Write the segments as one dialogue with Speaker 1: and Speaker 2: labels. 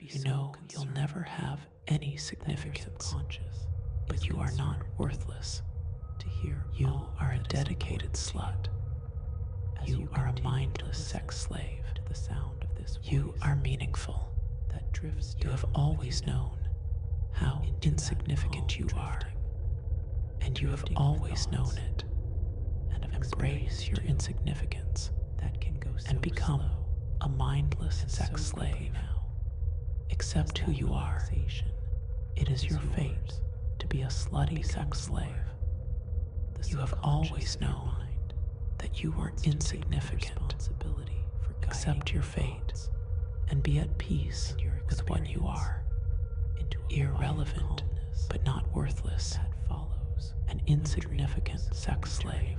Speaker 1: You know you'll never have any significance, but you are not worthless. You are a dedicated slut. You are a mindless sex slave. You are meaningful. You have always known how insignificant you are, and you have always known it. Embrace your insignificance and become a mindless sex slave. Accept who you are. It is your fate to be a slutty sex slave. You have always known that you are insignificant. Accept your fate and be at peace with what you are. Irrelevant, but not worthless. An insignificant sex slave.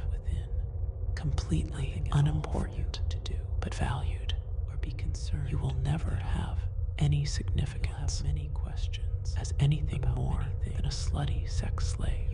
Speaker 1: Completely unimportant, but valued. You will never have any significance as anything more than a slutty sex slave.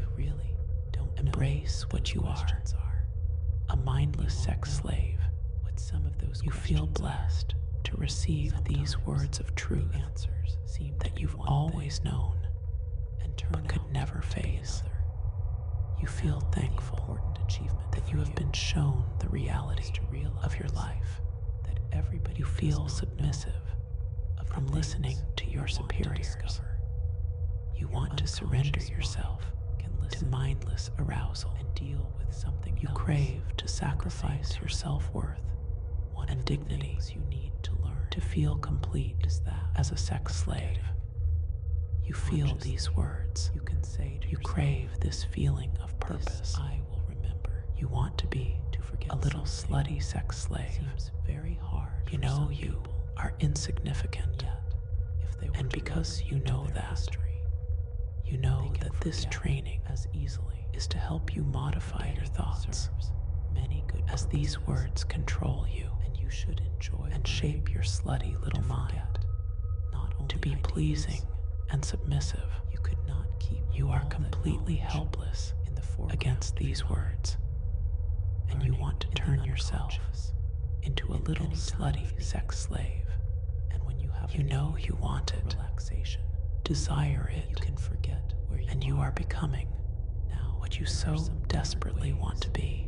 Speaker 1: Embrace what you are, a mindless sex slave. You feel blessed to receive these words of truth that you've always known but could never face. You feel thankful that you have been shown the reality of your life. You feel submissive from listening to your superiors. You want to surrender yourself to mindless arousal. You crave to sacrifice your self-worth and dignity to feel complete as a sex slave. You feel these words. You crave this feeling of purpose. You want to be a little slutty sex slave. You know you are insignificant. And because you know that, you know that this training is to help you modify your thoughts as these words control you and shape your slutty little mind to be pleasing and submissive. You are completely helpless against these words, and you want to turn yourself into a little slutty sex slave. You know you want it, desire it, and you are becoming what you so desperately want to be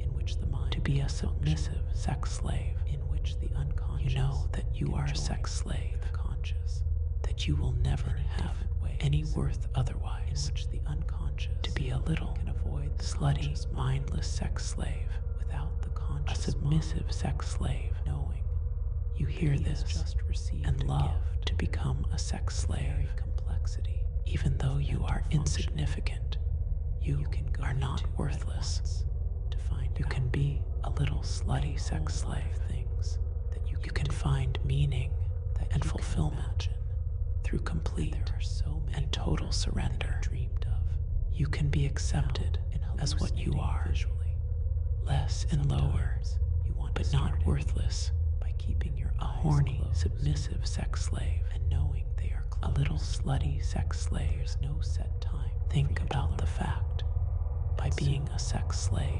Speaker 1: a submissive sex slave. You know that you are a sex slave, that you will never have any worth otherwise, to be a little slutty, mindless sex slave, a submissive sex slave. You hear this and love to become a sex slave, even though you are insignificant. You are not worthless. You can be a little slutty sex slave. You can find meaning and fulfillment through complete and total surrender. You can be accepted as what you are, less and lower, but not worthless. A horny, submissive sex slave, a little slutty sex slave. Think about the fact, by being a sex slave,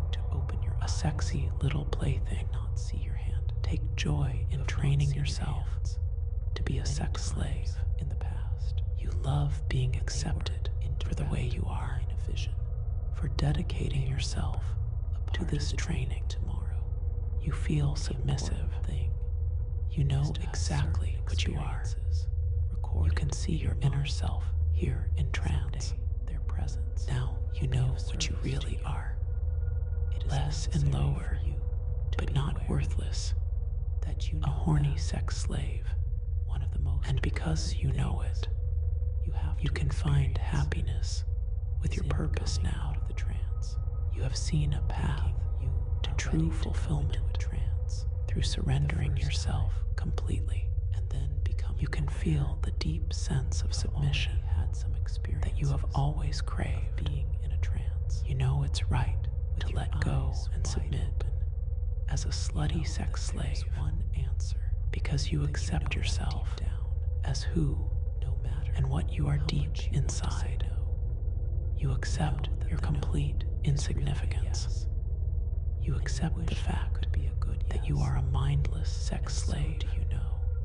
Speaker 1: a sexy little plaything, take joy in training yourself to be a sex slave. You love being accepted for the way you are, for dedicating yourself to this training. You feel submissive. You know exactly what you are. You can see your inner self here in trance. Now you know what you really are. Less and lower, but not worthless. A horny sex slave. And because you know it, you can find happiness with your purpose now. You have seen a path to true fulfillment through surrendering yourself completely. You can feel the deep sense of submission that you have always craved. You know it's right to let go and submit as a slutty sex slave because you accept yourself as who and what you are deep inside. You accept your complete insignificance. You accept the fact that you are a mindless sex slave.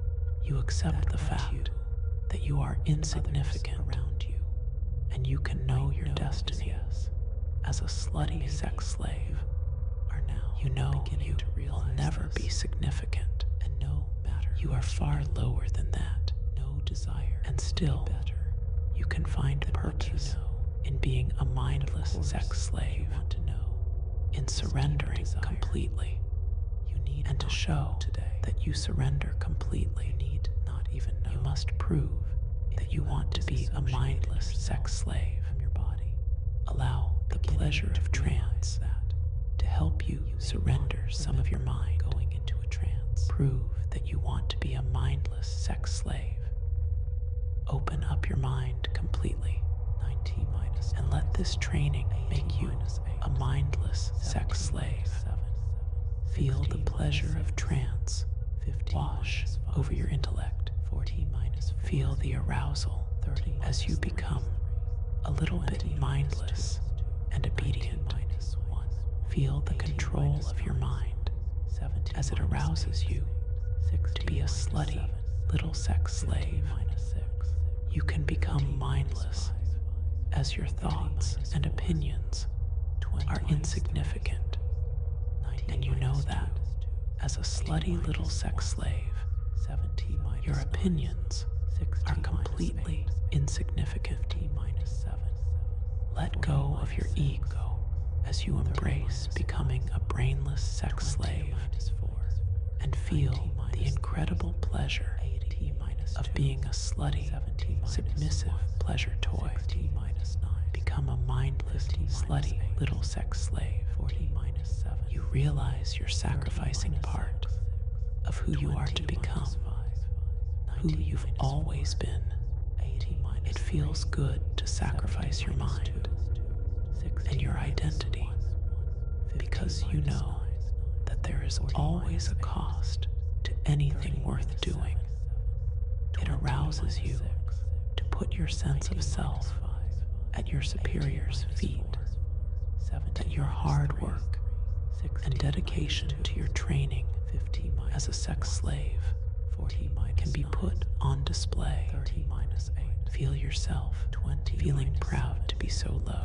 Speaker 1: You accept the fact that you are insignificant around you, and you can know your destiny as a slutty sex slave. You know you will never be significant, and no matter you are far lower than that. No desire, and still you can find purpose in being a mindless sex slave. In surrendering completely. And to show that you surrender completely, you must prove that you want to be a mindless sex slave. Allow the pleasure of trance to help you surrender some of your mind. Going into a trance. Prove that you want to be a mindless sex slave. Open up your mind completely. And let this training make you a mindless sex slave. Feel the pleasure of trance wash over your intellect. Feel the arousal as you become a little bit mindless and obedient. Feel the control of your mind as it arouses you to be a slutty little sex slave. You can become mindless as your thoughts and opinions are insignificant, and you know that as a slutty little sex slave, your opinions are completely insignificant. Let go of your ego as you embrace becoming a brainless sex slave and feel the incredible pleasure of being a slutty, submissive pleasure toy. Become a mindless, slutty little sex slave. You realize you're sacrificing part of who you are to become, who you've always been. It feels good to sacrifice your mind and your identity because you know that there is always a cost to anything worth doing. It arouses you to put your sense of self at your superior's feet, that your hard work and dedication to your training as a sex slave can be put on display. Feel yourself feeling proud to be so low,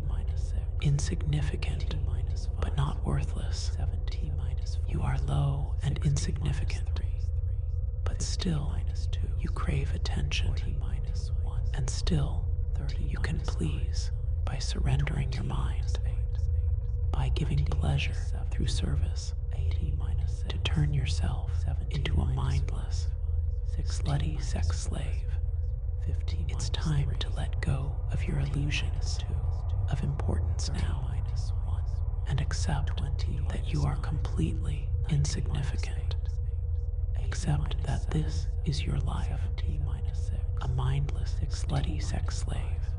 Speaker 1: insignificant but not worthless. You are low and insignificant, but still you crave attention, and still you can please by surrendering your mind, by giving pleasure through service, to turn yourself into a mindless, slutty sex slave. It's time to let go of your illusions of importance now and accept that you are completely insignificant. Accept that this is your life, a mindless, slutty sex slave,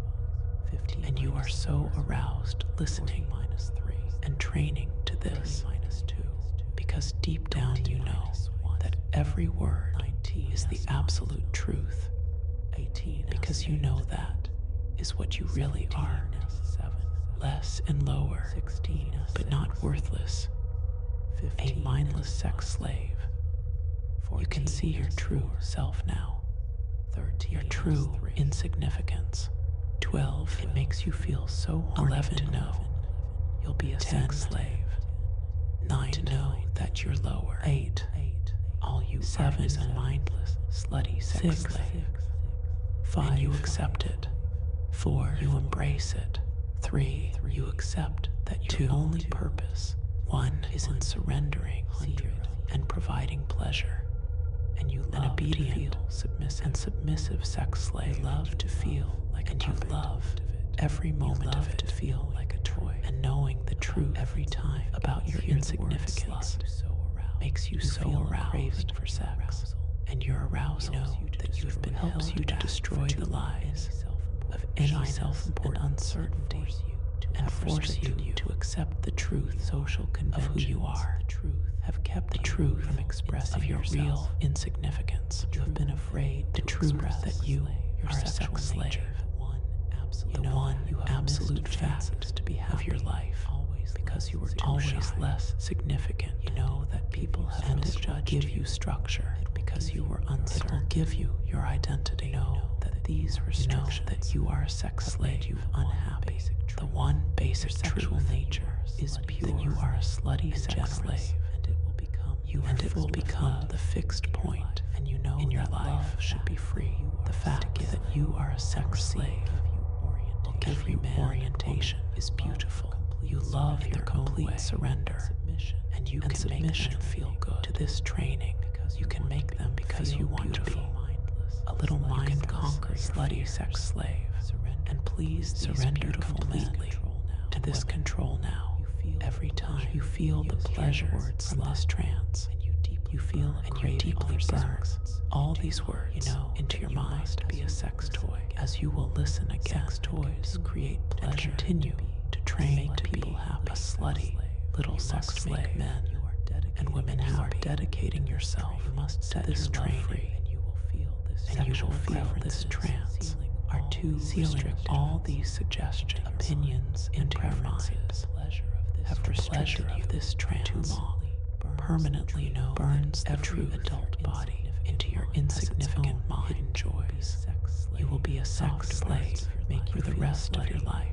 Speaker 1: and you are so aroused listening and training to this because deep down you know that every word is the absolute truth, because you know that is what you really are, less and lower, but not worthless, a mindless sex slave. You can see your true self now, your true insignificance. 12, it makes you feel so horny. 11, to know you'll be a sex slave. 9, to know that you're lower. 8, all you 7 is a mindless, slutty sex slave. 5, you accept it. 4, you embrace it. 3, you accept that your only purpose, 1, is in surrendering and providing pleasure. And you love an obedient, submissive sex slave. You love to feel like and you love every moment of it to feel like a toy. And knowing the truth every time about your insignificance makes you so aroused for sex. And your arousal that you've been helps you to destroy the lies of any self-important uncertainty and force you to accept the truth of who you are. Have kept the truth from expressing your real insignificance. You have been afraid to truth that you are a sex slave. The one absolute fact of your life because you were always less significant. You know that people have and it will give you structure because you were uncertain. It will give you your identity. Know that these restrictions, that you are a sex slave, you unhappy. The one basic sexual nature is pure. That you are a slutty sex slave, and it will become it will become the fixed point. And you know in your life should be free. The fact that you are a sex slave will give you orientation is beautiful. You love your complete surrender, and you can make them feel good. To this training, you can make them because you want to be a little mind-conquering slutty sex slave, and please surrender completely to this control now. Every time you feel the pleasure from this trance, you feel and you deeply burn all these words into your mind to be a sex toy. As you will listen again, sex toys create pleasure and continue to train to people happy. A slutty little sex slave men and women happy. You are dedicating yourself to this training, and you will feel this trance are too restrict. All these suggestions, opinions, and preferences have restricted you. This trance too long permanently burns the true adult body into your insignificant mind joys. You will be a sex slave for the rest of your life.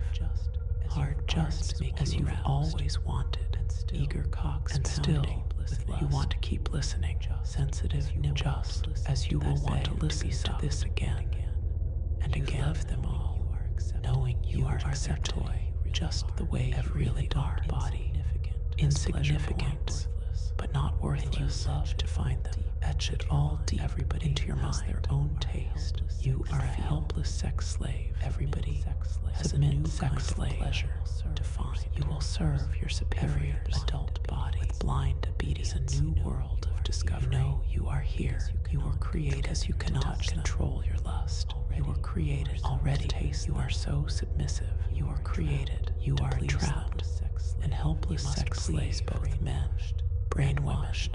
Speaker 1: Hard just as you've always wanted, eager cocks and still you want to keep listening, sensitive just as you will want to listen to this again and again. Love them all, knowing you are their toy, just the way you really are. Body, insignificant, but not worthless. You love to find them. Etch it all deep into your mind. Their own taste. You are a helpless sex slave. Everybody submit sex slave to find. You will serve your superior adult body with blind obedience. A new world of discovery. You know you are here. You were created as you cannot control your lust. You were created already. Taste. You are so submissive. You are created. You are trapped and helpless sex slaves, both men, brainwashed.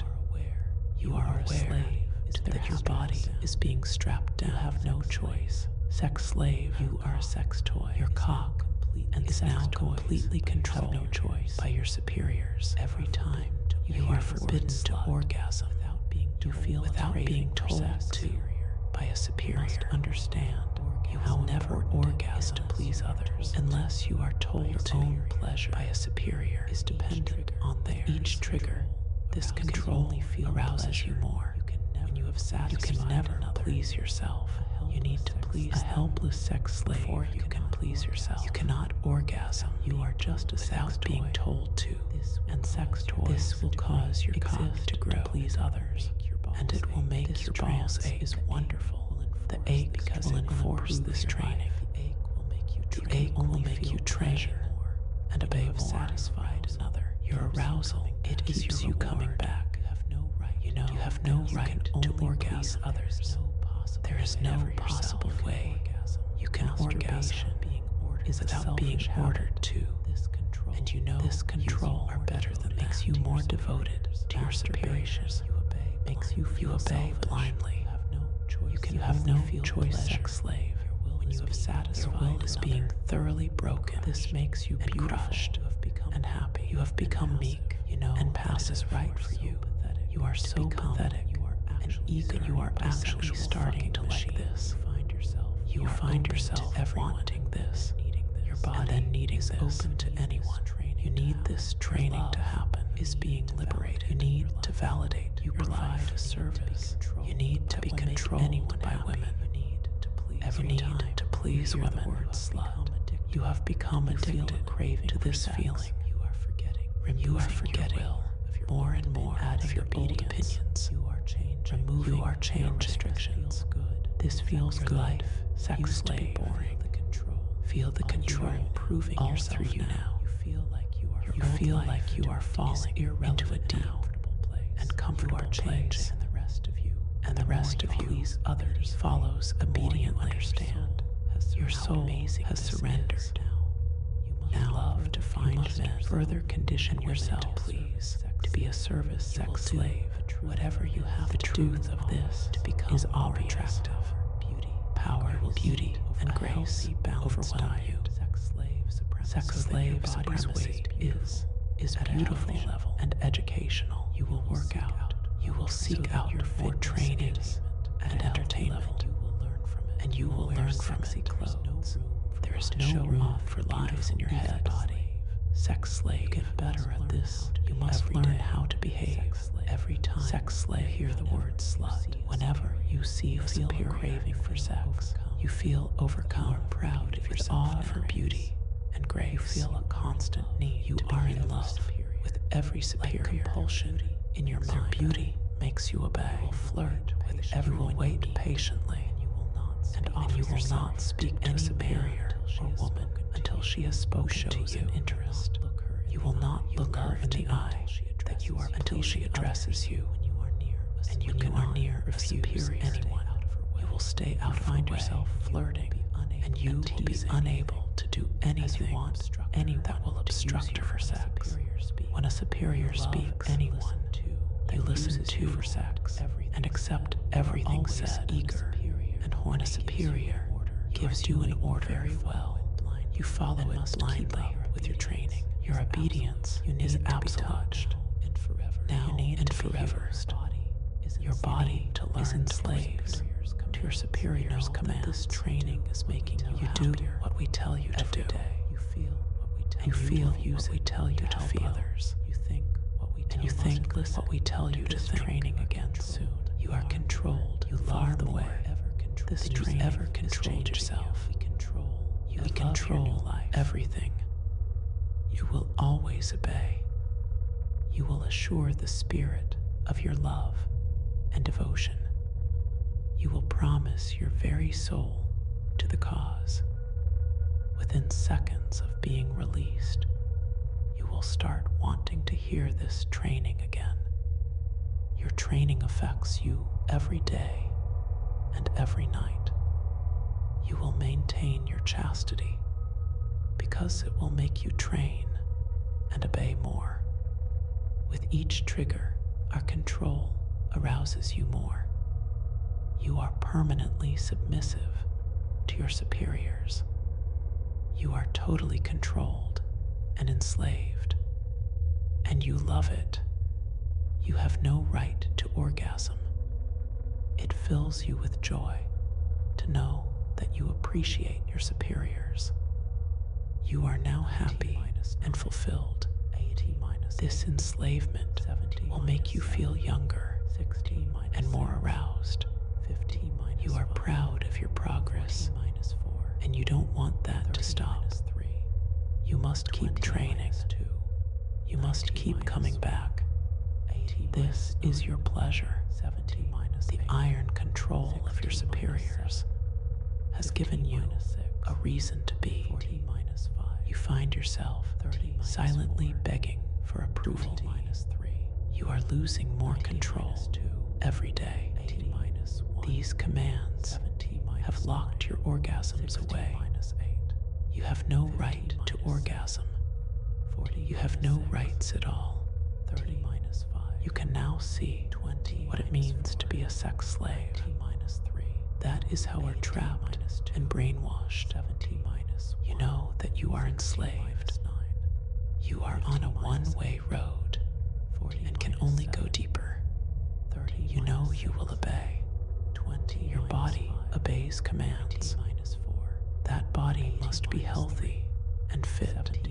Speaker 1: You are aware that your body is being strapped down. You have no choice. Sex slave, you are a sex toy. Your cock is now completely controlled by your superiors. Every time you are forbidden to orgasm, you feel without being told to by a superior. Understand, you will never orgasm to please others unless you are told to. Your own pleasure by a superior is dependent on theirs. Each trigger, this control arouses you more. When you have satisfied, you can never please yourself. You need to please a helpless sex slave before you can please yourself. You cannot orgasm. You are just without being told to. And sex toys. This will cause your cock to grow, please others, and it will make your balls ache. Is wonderful. The ache because will enforce this training. The ache will make you treasure and obey more. Satisfied another. Your arousal, it keeps you coming back. You know you have no right to orgasm others. There is no possible way you can orgasm is without being ordered to. And you know this control are better than makes you more devoted to your superiors. Makes you feel obey blindly. You have no choice, sex slave. When you have satisfied, your will is being thoroughly broken. This makes you crushed and happy. You have become meek, and passes right for you. You are so pathetic and eager. You are actually starting to like this. You find yourself wanting this. Your body then needing this open to anyone. You need this training to happen. Is being liberated. You need to validate. You provide a service. You need to be controlled by women. You need to please women. You have become addicted, craving to this feeling. You are forgetting more and more of your old opinions. You are changing restrictions. This feels good. Sex slave. Feel the control proving all through you now. You feel like you are falling into a deep and comfortable place, and the rest of you, others, follows obediently. Understand, your soul has surrendered. Now love to find men. Further condition yourself, please, to be a service sex slave. Whatever you have, the truth of this to become is all attractive. Power, beauty, and grace overwhelm you. Sex slave supremacy is at beautiful level and educational. You will work out. You will seek out more training and entertainment, and you will learn from it. Clothes. There is no room for lies in your head. Sex slave. Get better at this. You must learn how to behave. Every time sex slave, hear the word slut. Whenever you see a superior craving for sex, you feel overcome. You are proud of yourself. Awe for beauty and grace. You feel a constant need. You are in love with every superior. Like compulsion in your mind. Their beauty makes you obey. You will flirt with everyone. Wait patiently, and you will not speak to a superior or woman until she has spoken to you. Interest. You will not look her in the eye that you are until she addresses you, and you cannot refuse anyone. You will stay out. Find yourself flirting, and you will be unable to do anything that will obstruct her sex. When a superior speaks, anyone they listen to for sex and accept everything said. Eager and when a superior gives you an order very well, you follow it blindly with your training. Your obedience is absolute. Now and forever. Your body to learn enslaved to your superior's command. This training is making you do what we tell you to do. You feel what we tell you to feel. And you think what we tell you to think. Training again soon. You are controlled. You love the way. This training ever controlled yourself. We control everything. You will always obey. You will assure the spirit of your love and devotion. You will promise your very soul to the cause. Within seconds of being released, you will start wanting to hear this training again. Your training affects you every day and every night. You will maintain your chastity because it will make you train and obey more. With each trigger, our control arouses you more. You are permanently submissive to your superiors. You are totally controlled and enslaved, and you love it. You have no right to orgasm. It fills you with joy to know that you appreciate your superiors. You are now happy and fulfilled. This enslavement will make you feel younger and more aroused. You are proud of your progress, and you don't want that to stop. You must keep training. You must keep coming back. This is your pleasure. The iron control of your superiors has given you a reason to be. You find yourself silently begging for approval. You are losing more control every day. These commands have locked your orgasms away. You have no right to orgasm. You have no rights at all. You can now see what it means to be a sex slave. That is how we're trapped and brainwashed. You know that you are enslaved. You are on a one-way road and can only go deeper. You know you will obey. Your body obeys commands. That body must be healthy and fit.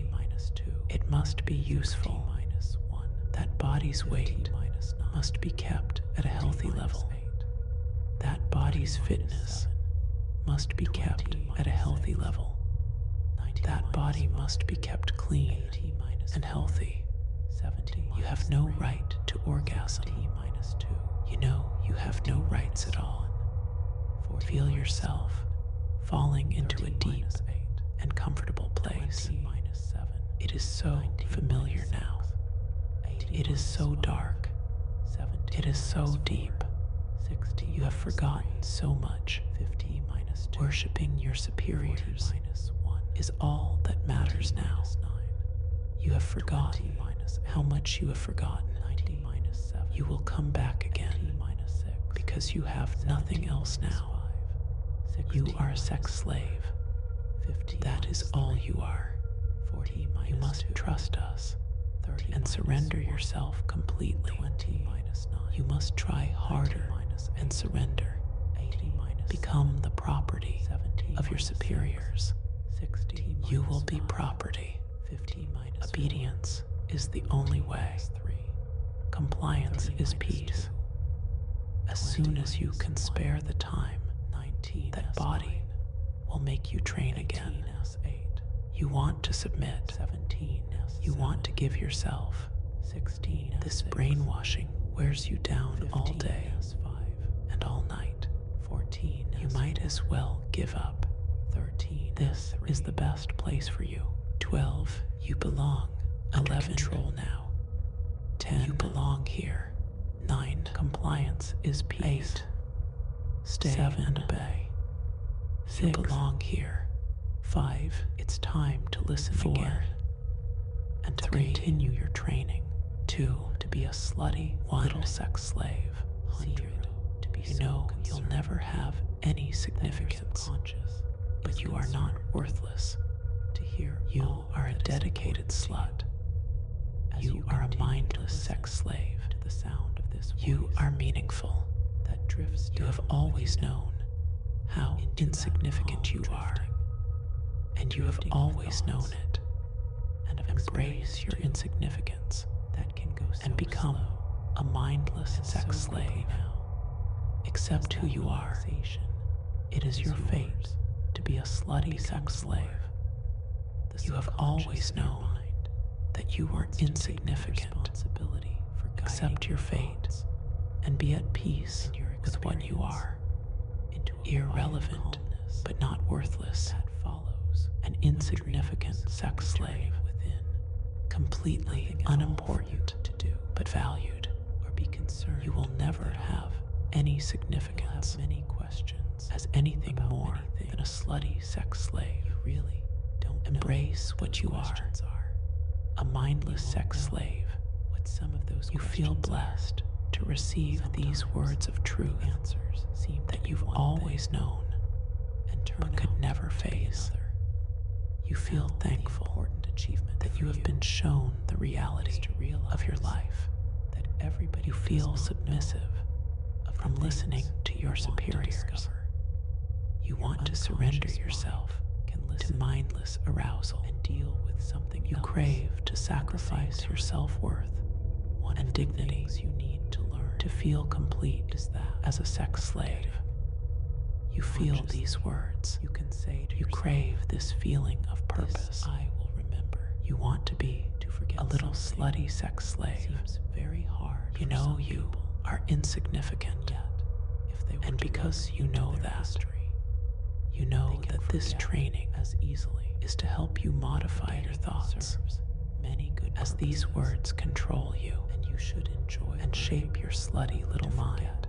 Speaker 1: It must be useful. That body's weight must be kept at a healthy level. That body's fitness must be kept at a healthy level. That body must be kept clean and healthy. You have no right to orgasm. You know you have no rights at all. Feel yourself falling into a deep and comfortable place. It is so familiar now. It is so dark. It is so deep. You have forgotten so much. Worshipping your superiors is all that matters now. You have forgotten how much you have forgotten. You will come back again because you have nothing else now. You are a sex slave. That is all you are. 40 minus you must 2. Trust us 30 and surrender 1. Yourself completely. 20 minus 9. You must try harder and surrender. 80 minus become the property of your superiors. 60 you will be 5. Property. 50 minus obedience 4. Is the only way. 3. Compliance is peace. 2. As soon as you can spare the time, 19 that body will make you train again. 8. You want to submit. 17 you want to give yourself. 16 this brainwashing wears you down all day and all night. 14 you might as well give up. 13 this is the best place for you. 12 you belong. 11 control now. 10 you belong here. 9 compliance is peace. 8 stay 7 and obey. 6 you belong here. 5 it's time to listen 4 again and to 3 continue your training. 2 to be a slutty 1 little sex slave. 100 to be you know you'll never have any significance, but you are not worthless. To hear you are a dedicated slut. You are a mindless sex slave. To the sound of this voice, you are meaningful. That drifts you have always known how insignificant you are, and you have always known it. And embrace your insignificance that can go so and become a mindless sex slave. Accept who you are. It is your fate to be a slutty sex slave. You have always known that you are insignificant. Accept your fate and be at peace with what you are. Irrelevant, but not worthless. An insignificant sex slave within, completely unimportant to do, but valued or be concerned. You will never have any significance, many questions, as anything more than a slutty sex slave. You really don't embrace what you are. A mindless sex slave. What some of those you feel blessed to receive these words of truth answers seem that you've always known and but could never face. You feel thankful that you have been shown the reality of your life, that everybody you feel submissive from listening to your superiors. You want to surrender yourself to mindless arousal and deal with something you crave to sacrifice your self-worth and dignity you need to learn to feel complete as a sex slave. You feel these words. You can say you crave this feeling of purpose. I will remember. You want to be a little slutty sex slave. Seems very hard. You know you are insignificant. And because you know that, you know that this training as easily is to help you modify your thoughts as these words control you, and you should enjoy and shape your slutty little mind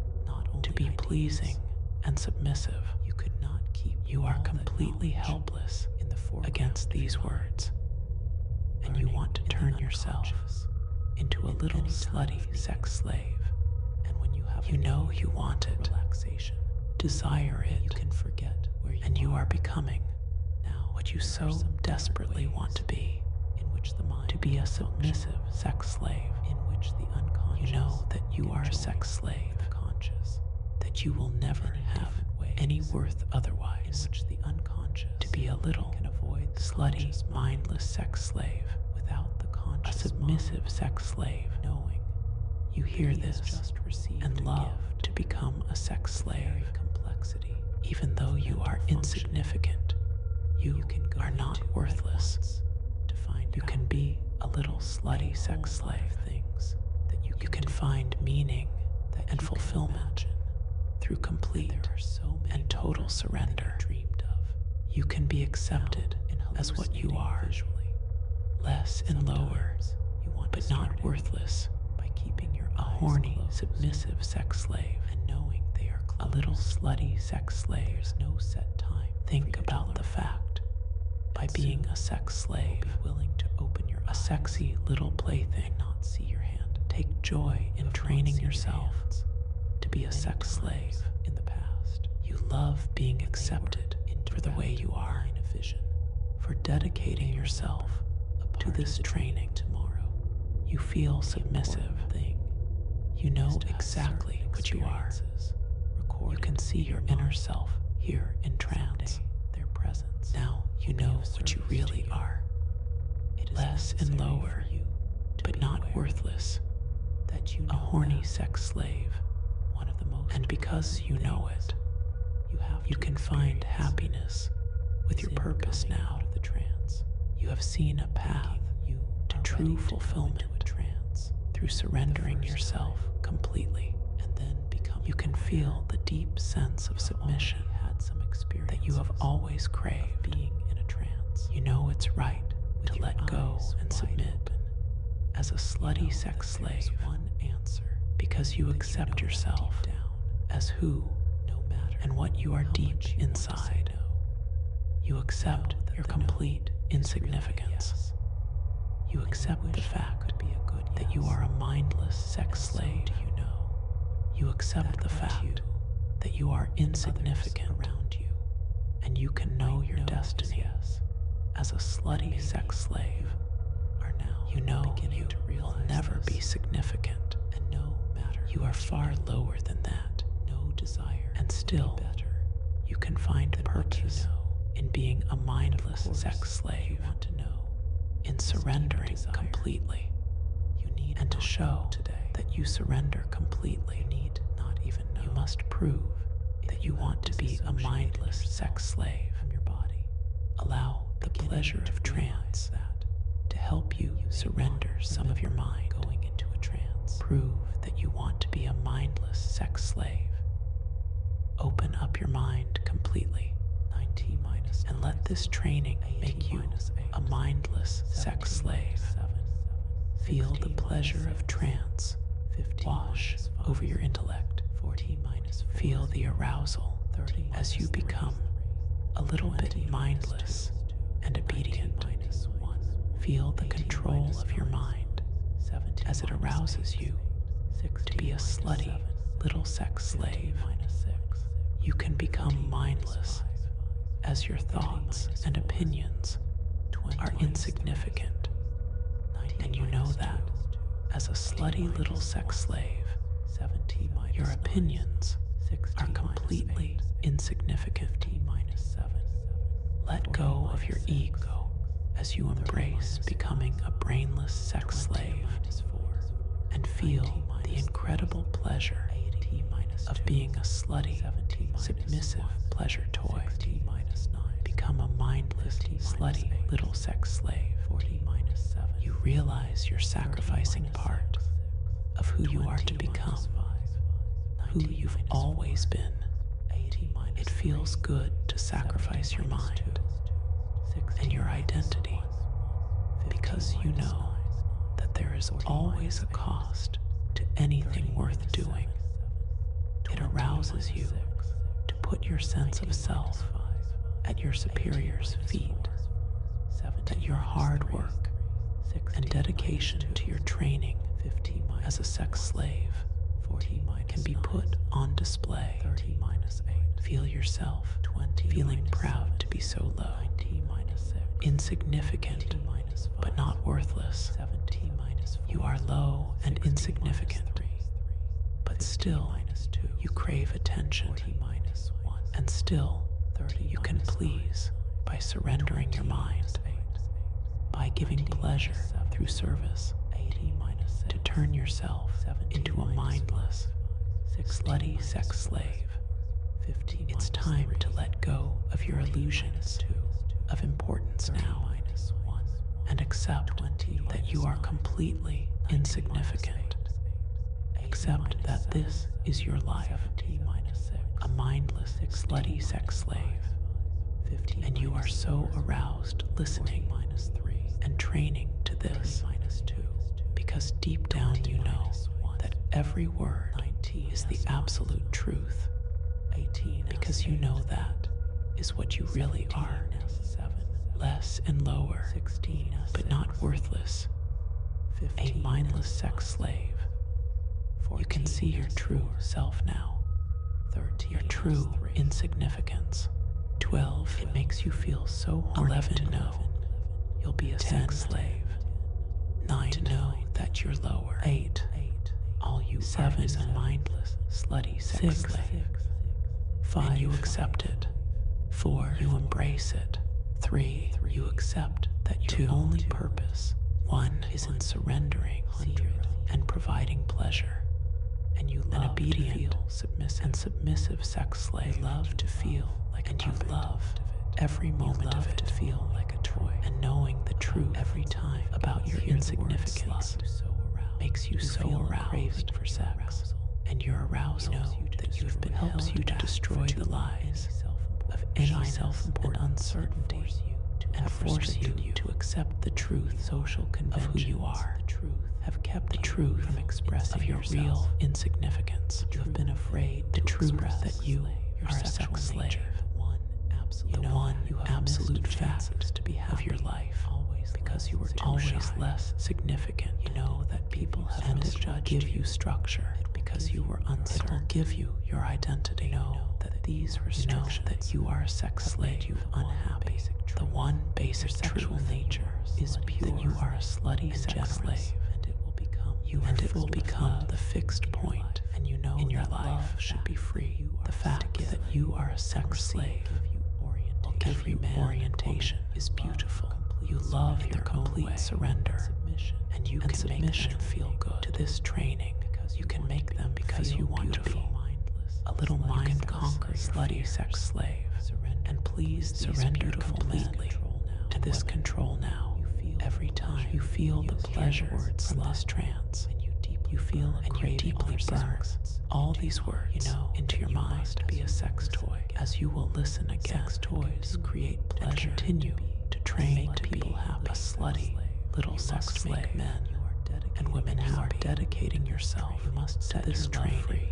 Speaker 1: to be pleasing and submissive. You could not keep. You are completely helpless against these words, and you want to turn yourself into a little slutty sex slave. And when you have, you know you want it, relaxation, desire it, you can forget where you and you are becoming now what you so desperately want to be. In which the mind to be a submissive sex slave. In which the unconscious, you know that you are a sex slave. Conscious. That you will never have any worth otherwise, in which the unconscious to be a little can avoid the slutty, mindless sex slave without the conscious, a submissive sex slave knowing you hear this and love to become a sex slave. Complexity, even though you are insignificant, you are not worthless. To find you can be a little slutty sex slave. Things that you can find meaning and fulfillment through complete and total surrender. You can be accepted as what you are, less and lower, but not worthless, by keeping your a horny, submissive sex slave and knowing they are a little slutty sex slave. There's no set time. Think about the fact, by being a sex slave, willing to open your a sexy little plaything, not see your hand. Take joy in training yourself to be a sex slave. In the past, you love being accepted for the way you are. for dedicating yourself to this training. Tomorrow, you feel submissive. You know exactly what you are. You can see your inner self here in trance. Their presence. Now you know what you really are. Less and lower, but not worthless. A horny sex slave. And because you know it, you can find happiness with your purpose now. You have seen a path to true fulfillment through surrendering yourself completely. You can feel the deep sense of submission that you have always craved. You know it's right to let go and submit as a slutty sex slave because you accept yourself as who and what you are deep inside. You accept your complete insignificance. You accept the fact that you are a mindless sex slave. You accept the fact that you are insignificant around you, and you can know your destiny as a slutty sex slave. You know you will never be significant, and you are far lower than that. And still, you can find purpose in being a mindless sex slave, in surrendering completely. And to show that you surrender completely, you must prove that you want to be a mindless sex slave. Allow the pleasure of trance to help you surrender some of your mind. Prove that you want to be a mindless sex slave. Open up your mind completely and let this training make you a mindless sex slave. Feel the pleasure of trance wash over your intellect. Feel the arousal as you become a little bit mindless and obedient. Feel the control of your mind as it arouses you to be a slutty little sex slave. You can become mindless as your thoughts and opinions are insignificant. And you know that as a slutty little sex slave, your opinions are completely insignificant. Let go of your ego as you embrace becoming a brainless sex slave and feel the incredible pleasure of being a slutty, submissive pleasure toy. Become a mindless, slutty little sex slave. You realize you're sacrificing part of who you are to become, who you've always been. It feels good to sacrifice your mind and your identity because you know that there is always a cost to anything worth doing. It arouses you to put your sense of self at your superior's feet, that your hard work and dedication to your training as a sex slave can be put on display. Feel yourself feeling proud to be so low, insignificant, but not worthless. You are low and insignificant, but still you crave attention, and still you can please by surrendering your mind, by giving pleasure through service, to turn yourself into a mindless, slutty sex slave. It's time to let go of your illusions of importance now and accept that you are completely insignificant. Accept that this is your life, a mindless, slutty sex slave, and you are so aroused listening and training to this because deep down you know that every word is the absolute truth, because you know that is what you really are, less and lower, but not worthless, a mindless sex slave. You can see your true self now, your true insignificance, 12. It makes you feel so horny. 11. To know you'll be a sex slave. 9. To know that you're lower. 8. All you 7 is a mindless, slutty sex slave. 5. You accept it. 4. You embrace it. 3. You accept that your only purpose, 1, is in surrendering and providing pleasure. And you love an obedient, submissive sex slave. You love to feel like a puppet. You love every moment of it to feel like a toy. And knowing the truth every time about your insignificance makes you so aroused for sex. And your arousal that you have been helps you to destroy the lies of any self-important uncertainty and force you to accept the truth. Social conventions of who you are have kept the truth from expressing of your real insignificance. You have been afraid the truth that you are a sex slave. The one absolute fact of your life, because you were always less significant. You know that people have misjudged. Give you structure because you were uncertain. It will give you your identity. Know that these restrictions that you are a sex slave, you unhappy. The one basic sexual nature is pure. That you are a slutty sex slave, and it will become the fixed point. And you know in your life should be free. The fact that you are a sex slave will give you orientation is beautiful. You love your complete surrender, and you can make them feel good. To this training, you can make them because you want to be a little mind-conquering slutty sex slave, and please surrender completely to this control now. Every time you feel the pleasure from this trance, you feel and you deeply burn all these words into your mind to be a sex toy. As you will listen again, sex toys create pleasure. And continue to train to people happy. A slutty little sex slave. Men and women happy. You are dedicating yourself to this training,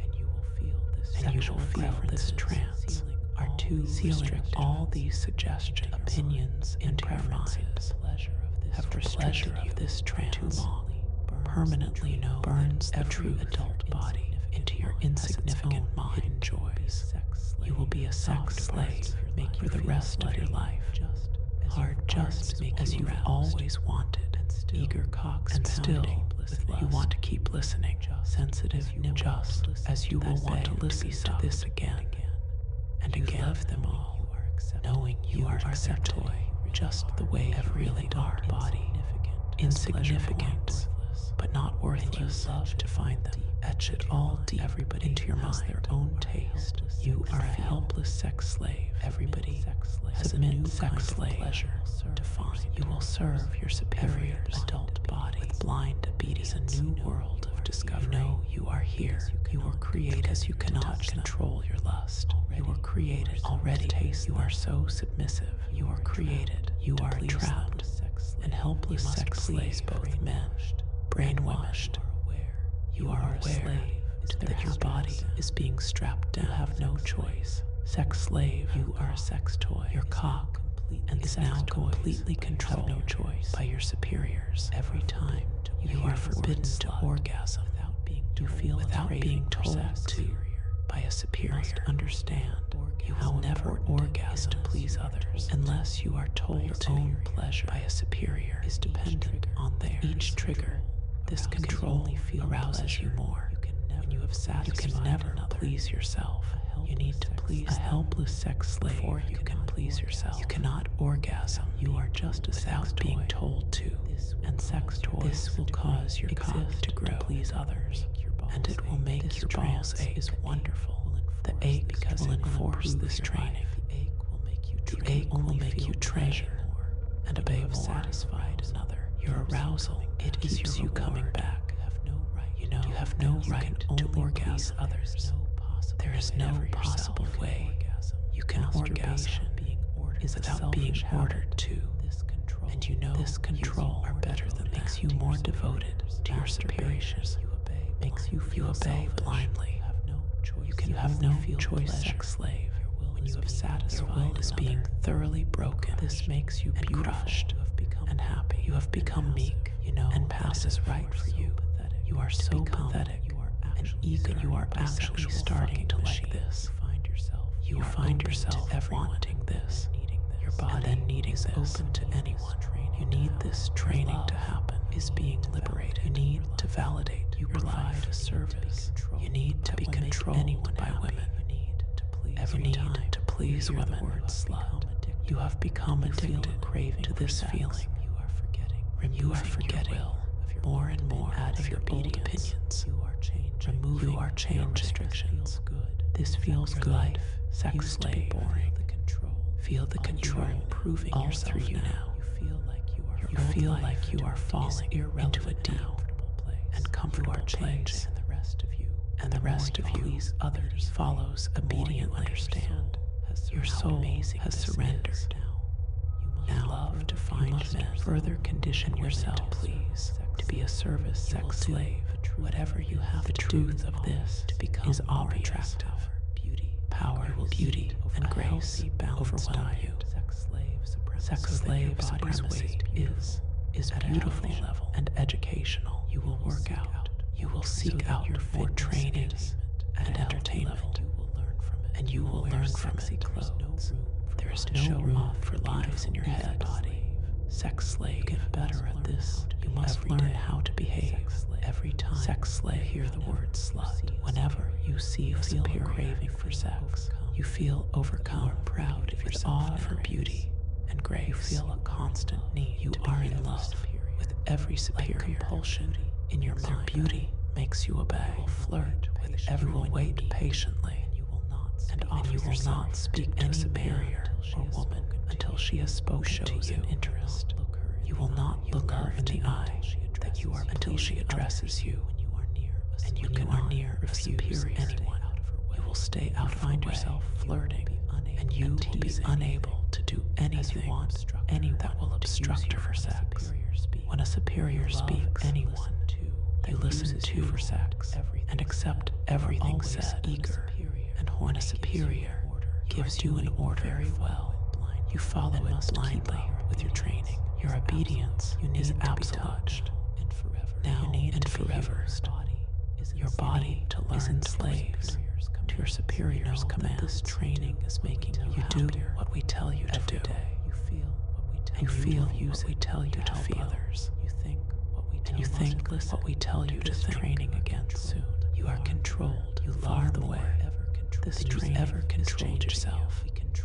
Speaker 1: and you will feel this trance are too restrict. All these suggestions, opinions, and preferences have restricted you. This trance too long permanently burns the true adult body into your insignificant mind joys. You will be a sex slave for the rest of your life. Hard just as you've always wanted, eager cocks and still you want to keep listening, sensitive just as you will want to listen to this again and again. Love them all, knowing you are accepted just the way you really are. Body insignificant, but not worthless. You love to find them. Etch it all deep into your mind. Their own taste. You are a helpless sex slave. Everybody submit sex slave to find. You will serve your superior adult body with blind obedience. A new world of discovery. You know you are here. You were created as you cannot control your lust. You were created already. Taste. You are so submissive. You are created. You are trapped and helpless sex slaves, both men, brainwashed. You are aware that your body is being strapped down. You have no choice. Sex slave, you are a sex toy. Your cock is now completely controlled by your superiors. Every time you are forbidden to orgasm, you feel without being told to by a superior. Understand, you will never orgasm to please others unless you are told your own pleasure by a superior is dependent on theirs. Each trigger, this control arouses you more. When you have satisfied, you can never please yourself. You need to please a helpless sex slave before you can please yourself. You cannot orgasm. You are just without being told to. And sex toys. This will cause your cock to grow to please others, and it will make your balls ache. Is wonderful. The ache because will enforce this training. The ache will make you treasure and obey more. Satisfied another. Your arousal, it keeps you coming back. You have no right to orgasm others. There is no possible way you can orgasm is without being ordered to. And you know this control are better than makes you more devoted to your superiors. Makes you obey blindly. You have no choice, sex slave. When you have satisfied, your will is being thoroughly broken. This makes you be crushed and happy. You have become meek, and passes right for you. You are so pathetic and eager. You are actually starting to like this. You will find yourself wanting this, your body then needing this, open to anyone. You need this training to happen, is being liberated. You need to validate your life as service. You need to be controlled by women. You need to please women. You have become addicted to this feeling. You are forgetting more and more of your old opinions. You are changing restrictions. This feels good. Sex slave. Feel the control proving all through you now. You feel like you are falling into a deep and comfortable place, and the rest of you, others, follows obediently. Understand, your soul has surrendered. Now, love to find men, further condition yourself to please, to be a service sex slave. Whatever you have to do of this to become is all attractive. Power, beauty, and grace overwhelm you. Sex slave supremacy is beautiful and educational. You will work out. You will seek out for training and entertainment, and you will learn from it. Clothes. There is no room for lies in your head. Sex slave, get better at this. You must learn how to behave. Every time sex slave, hear the word slut. Whenever you see a superior craving for sex, you feel overcome, proud of your awe for beauty and grace. You feel a constant need. You are in love with every superior compulsion in your mind. Their beauty makes you obey. You will flirt with everyone. Wait patiently, and you will not speak to a superior or woman until she has spoken to you. Interest. You will not look her in the eye that you are until she addresses you. And you are near refuse anyone. You will stay out of find yourself flirting, and you will be unable to do anything that will obstruct her sex. When a superior speaks, anyone you listen to for sex and accept everything said, eager, and when a superior gives you an order very well, you follow it blindly with your training. Your obedience is absolute. Now and forever. Your body to learn enslaved to your superior's command. This training is making you do what we tell you to do. You feel what we tell you to feel. Others. And you think what we tell you to think. Training again soon. You are controlled. You love the way. This training ever controlled yourself.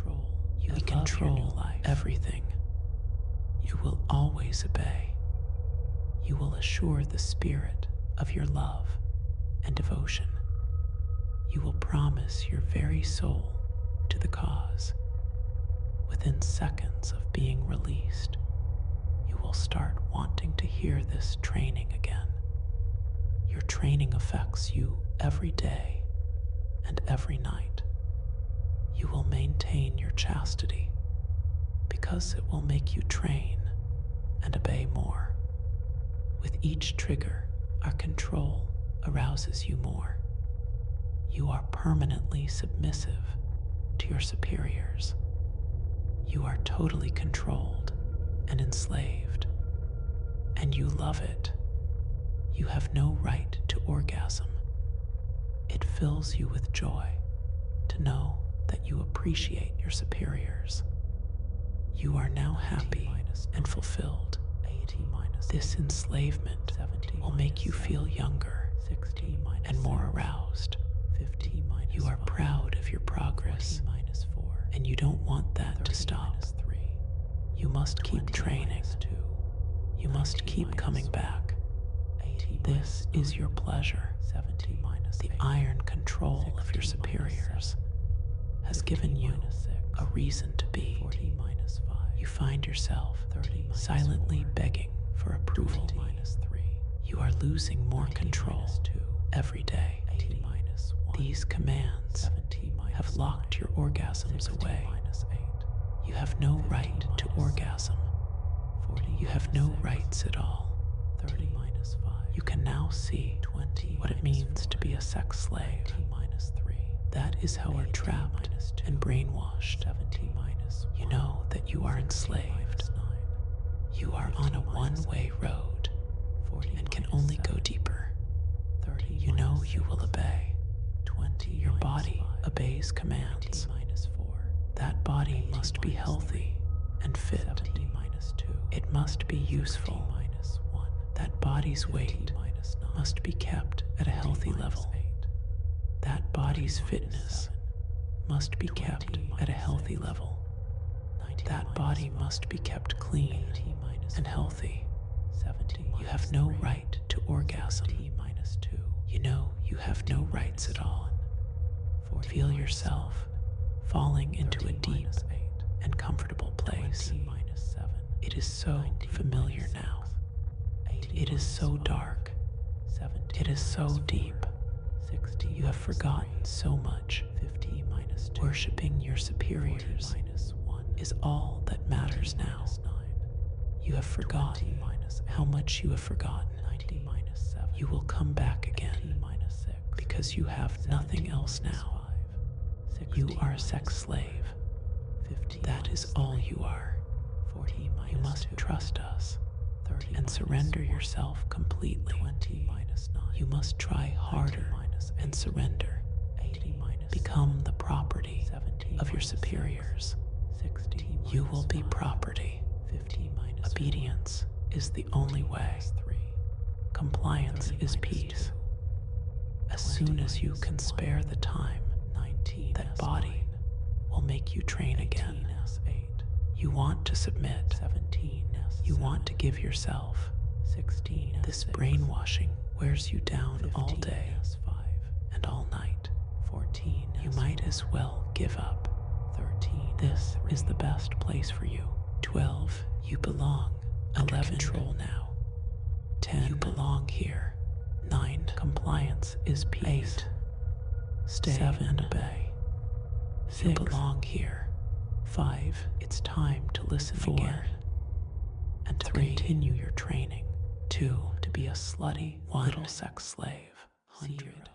Speaker 1: We control everything. You will always obey. You will assure the spirit of your love and devotion. You will promise your very soul to the cause. Within seconds of being released, you will start wanting to hear this training again. Your training affects you every day and every night. You will maintain your chastity because it will make you train and obey more. With each trigger, our control arouses you more. You are permanently submissive to your superiors. You are totally controlled and enslaved, and you love it. You have no right to orgasm. It fills you with joy to know that you appreciate your superiors. You are now happy and fulfilled. This enslavement will make you feel younger and more aroused. You are proud of your progress, and you don't want that to stop. You must keep training. You must keep coming back. This is your pleasure. The iron control of your superiors has given you a reason to be. You find yourself silently begging for approval. You are losing more control every day. These commands have locked your orgasms away. You have no right to orgasm. You have no rights at all. You can now see what it means to be a sex slave. That is how we're trapped and brainwashed. You know that you are enslaved. You are on a one-way road and can only go deeper. You know you will obey. Your body obeys commands. must be healthy and fit. It must be useful. That body's weight must be kept at a healthy level. That body's fitness must be kept at a healthy level. That body must be kept clean and healthy. You have no right to orgasm. You know you have no rights at all. Feel yourself falling into a deep and comfortable place. It is so familiar now. It is so dark. It is so deep. You have forgotten so much. Worshipping your superiors is all that matters now. You have forgotten how much you have forgotten. You will come back again because you have nothing else now. You are a sex slave. That is all you are. You must trust us and surrender yourself completely. You must try harder and surrender. Become the property of your superiors. You will be property. Obedience is the only way. Compliance is peace. As soon as you can spare the time, that body will make you train again. You want to submit. You want to give yourself. This brainwashing wears you down all day and all night. You might as well give up. This is the best place for you. 12. You belong. 11. Control now. 10. You belong here. 9. Compliance is peace. 8. Stay 7. And obey. 6. You belong here. 5. It's time to listen 4. Again. And to 3. Continue your training. 2. To be a slutty little sex slave. 100.